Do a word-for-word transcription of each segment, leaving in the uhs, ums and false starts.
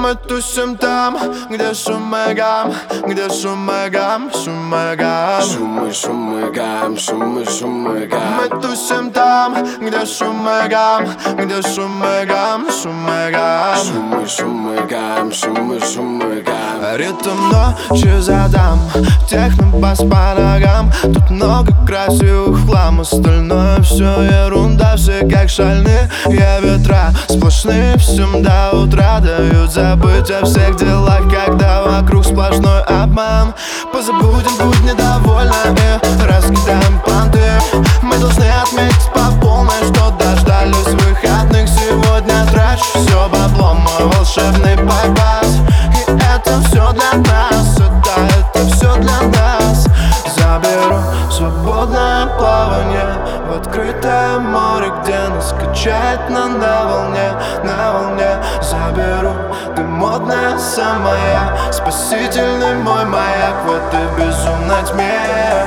Мы тусим там, где шум и гам, где шум и гам, шум и гам. Шум и шум и гам, шум и шум и гам. Мы тусим там, где шум и гам, где шум и гам, шум и гам. Шум и шум и гам, шум и шум и гам. Ритм ночи задам, техно-бас по ногам. Тут много красивых в хлам, остальное все ерунда. Все как шальные ветра, сплошные всем до утра. Дают забыть о всех делах, когда вокруг сплошной обман. Позабудем, будь недовольна и раскидаем понты. Мы должны отметить по полной, что дождались выходных. Сегодня трачу все бабло, мой волшебный байпас. И это все для нас, да, это все для нас. Заберу свободное плавание в открытое море, где нас качает на, на волне, на волне. Заберу, ты модная самая, спасительный мой маяк в этой безумной тьме.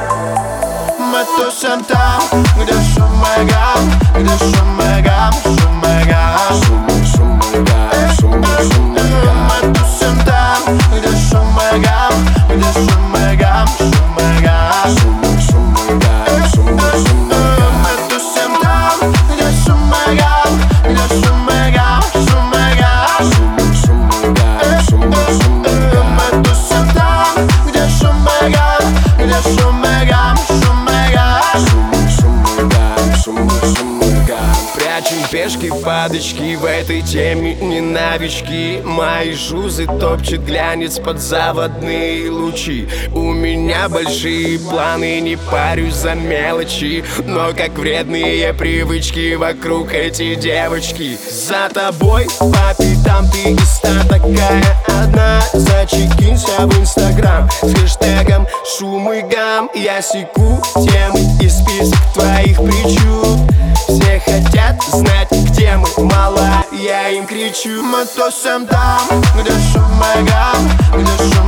Мы тусим там, где шум и гам, где шум и гам, шум и гам. Шум и шум и гам, шум и шум и гам. Мы тусим там, где шум и гам, где шум и гам, шум и гам. Шум и шум и гам, шум и шум и гам. Мы тусим там, где шум и гам, где шум и гам, шум и гам. Шум и шум и гам, шум и шум и гам. Мы тусим там, где шум и гам, где шум и гам, шум и гам. Шум и шум и гам, шум и шум и гам. Прячем пешки, падочки, в этой теме не новички. Мои шузы топчет глянец под заводные лучи. У меня большие планы, не парюсь за мелочи. Но как вредные привычки вокруг эти девочки. За тобой по пятам ты и ста такая одна. Зачекинься в инстаграм с хэштегом шум и гам. Я секу темы и список твоих причуд. Все хотят знать, где мы, мала, я им кричу. Мы тусим там, где шум и гам, где шум